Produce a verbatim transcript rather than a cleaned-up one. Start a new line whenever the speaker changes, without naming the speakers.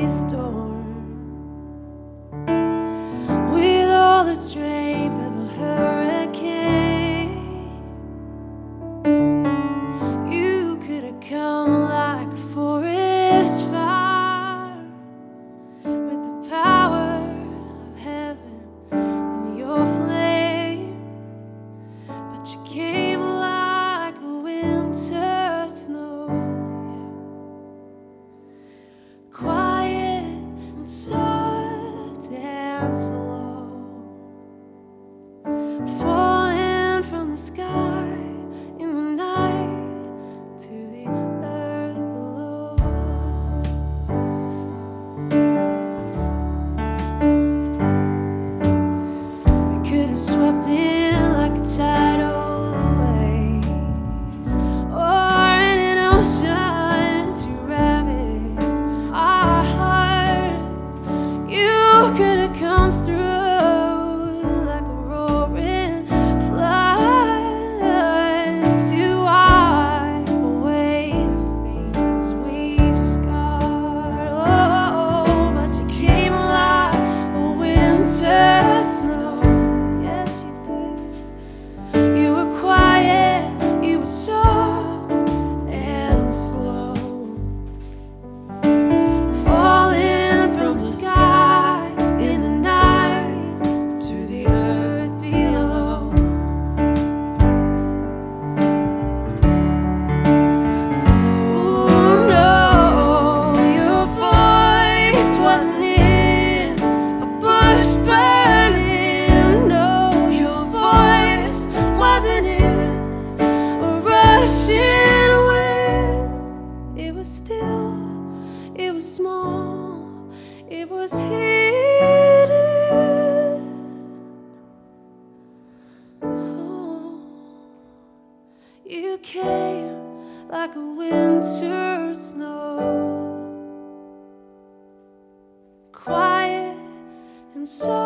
mighty storm. With all the strength of a hurricane, you could have come like a forest fire, with the power of heaven in your flame. But you came like a winter snow, quiet and soft and slow, falling from the sky in the night to the earth below. We could have swept in like a tidal wave, or in an ocean to ravage our hearts. You could have come through like a roaring flood to wipe away the things we've scarred. Oh, but you came like a winter snow. Yes, you did. You were quiet, you were soft and slow, falling from the sky in the night to the earth below. Ooh, no, your voice wasn't in a bush burning. No, your voice wasn't in a rushing wind. It was still, it was small, it was hidden. Oh, you came like a winter snow, quiet and soft